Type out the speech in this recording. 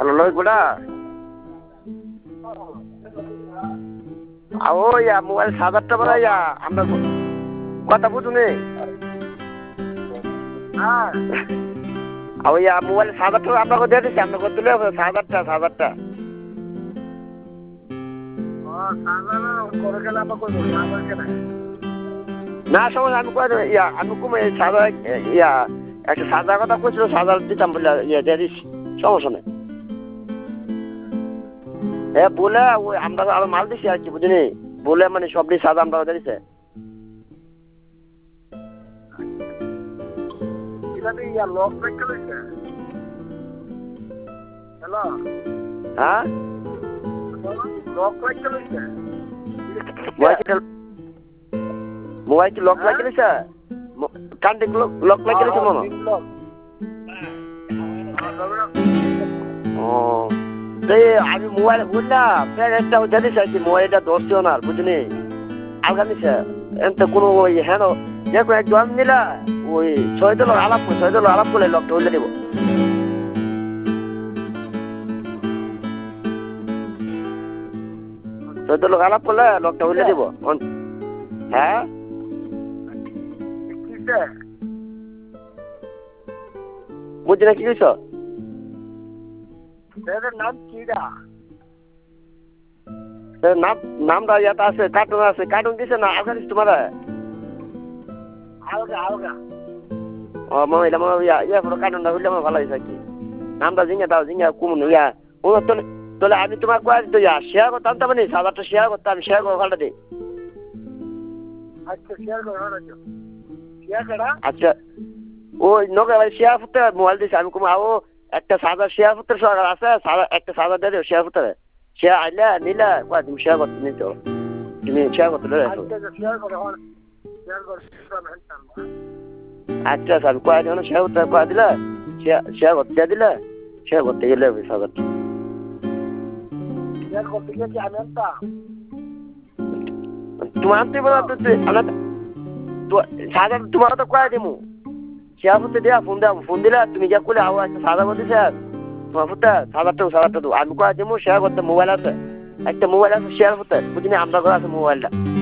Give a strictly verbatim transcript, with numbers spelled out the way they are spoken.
লই গুড়া ও ইয়া মোবাইল সাদারটা বলা ইয়া আমরা কথা বুঝুনি হ্যাঁ ও ইয়া মোবাইল সাদারটা আপনাকে দিয়ে দিচ্ছি আপনাকে তুলে সাদারটা সাদারটা না সময় আমি কয়ে ইয়া আমি কমে সাদা ইয়া একটা সাদা কথা কইছিল সাদা দিতাম বলে ইয়া দিয়ে দিচ্ছি সমস্যা নেই হ্যাঁ বলে ওই আমরা আরো মাল দিছি আর কি বুঝলি বলে মানে সবটি সাদা আমরা দিছে হ্যাঁ মোবাইল কি লক লাগিয়ে দিছে কান্দি লক লাগিয়ে দিছে মনে ও আমি মোবাইল বুঝলাম একটা জানিস আর কি মোবাইলটা ধরছিও না বুঝলি আলগা নিছে এত কোনো ওই হ্যাঁ দেখো একজন নিলা ওই ছয় দল আলাপ ছয় দল আলাপ করলে লকটা উল্লে দিব ছয় দল আলাপ করলে লকটা উল্লে দিব হ্যাঁ বুঝছি না কি কইছ নাম কিরা নাম নামটা ইয়াতে আছে কার্টুন আছে কার্টুন দিছে না আলগা দিস তোমার আলগা আলগা ও মহিলা মনে ইয়া ইয়া পুরো কার্টুনটা হইলে আমার ভালো হয়েছে কি নামটা জিঙ্গা দাও জিঙ্গা কুমন ইয়া ও তোলে তোলে আমি তোমার কয়ে দিত ইয়া শেয়ার করতাম তো মানে সাদারটা শেয়ার করতাম আমি শেয়ার করে ভালো দিই আচ্ছা শেয়ার করে ভালো শেয়ার করা আচ্ছা ওই নগে ভাই শেয়ার করতে মোবাইল দিছে আমি কুমা ও একটা সাদা শেয়ার করতে সরকার আছে সাদা একটা সাদা দিয়ে দিও শেয়ার করতে শেয়ার আইলে নিলে কয় তুমি শেয়ার করতে নিতে তুমি শেয়ার করতে আচ্ছা স্যার কয় দিন শেয়ার করতে কয় দিলে শেয়ার করতে দিলে শেয়ার করতে গেলে সাদা শেয়ার করতে গেলে কি আমি আনতাম তোমার আনতে বলা তো সাদা তোমার তো কয় দিমু শেয়ার করতে দেয়া ফোন দেওয়া ফোন দিলে তুমি যা করলে আবার একটা সাদা বলতে স্যার তোমার ফুটে সাদারটা সাদারটা দেবো আমি কয় দিমু শেয়ার করতে মোবাইল আছে একটা মোবাইল আছে শেয়ার করতে বুঝলি আমরা ঘরে আছে মোবাইলটা